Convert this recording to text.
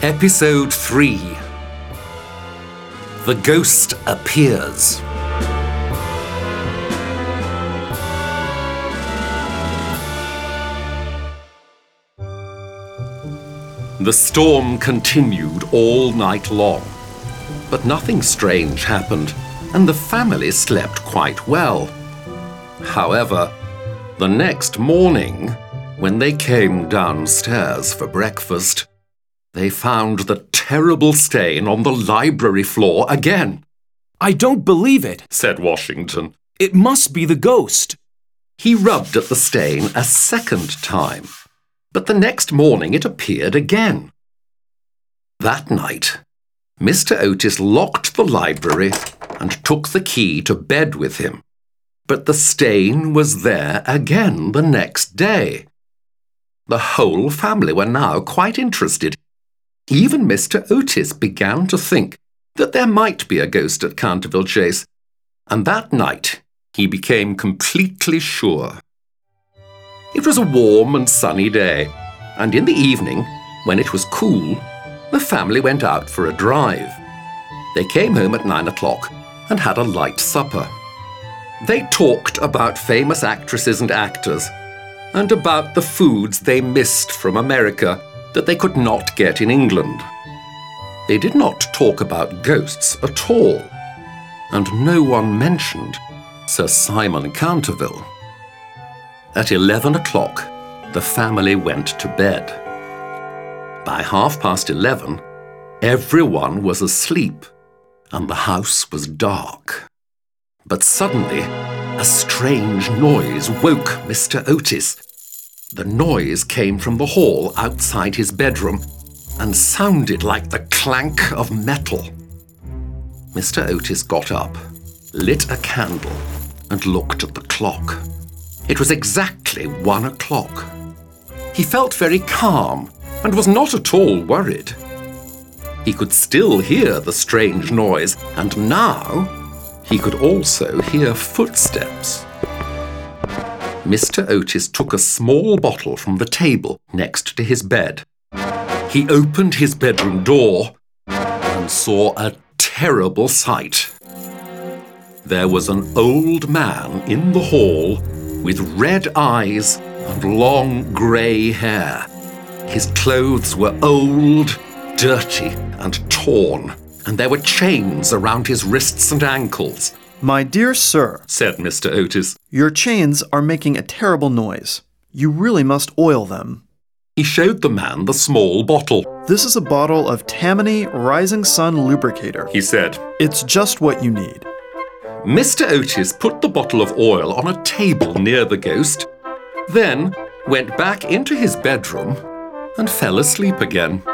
Episode 3. The Ghost Appears. The storm continued all night long, but nothing strange happened, and the family slept quite well. However, the next morning, when they came downstairs for breakfast, they found the terrible stain on the library floor again. "I don't believe it," said Washington. "It must be the ghost." He rubbed at the stain a second time, but the next morning it appeared again. That night, Mr. Otis locked the library and took the key to bed with him, but the stain was there again the next day. The whole family were now quite interested. Even Mr. Otis began to think that there might be a ghost at Canterville Chase, and that night he became completely sure. It was a warm and sunny day, and in the evening, when it was cool, the family went out for a drive. They came home at 9 o'clock and had a light supper. They talked about famous actresses and actors, and about the foods they missed from America that they could not get in England. They did not talk about ghosts at all, and no one mentioned Sir Simon Canterville. At 11 o'clock, the family went to bed. By 11:30, everyone was asleep, and the house was dark. But suddenly, a strange noise woke Mr. Otis. The noise came from the hall outside his bedroom and sounded like the clank of metal. Mr. Otis got up, lit a candle, and looked at the clock. It was exactly 1 o'clock. He felt very calm and was not at all worried. He could still hear the strange noise, and now he could also hear footsteps. Mr. Otis took a small bottle from the table next to his bed. He opened his bedroom door and saw a terrible sight. There was an old man in the hall with red eyes and long grey hair. His clothes were old, dirty, and torn, and there were chains around his wrists and ankles. "My dear sir," said Mr. Otis, "your chains are making a terrible noise. You really must oil them." He showed the man the small bottle. "This is a bottle of Tammany Rising Sun Lubricator," he said. "It's just what you need." Mr. Otis put the bottle of oil on a table near the ghost, then went back into his bedroom and fell asleep again.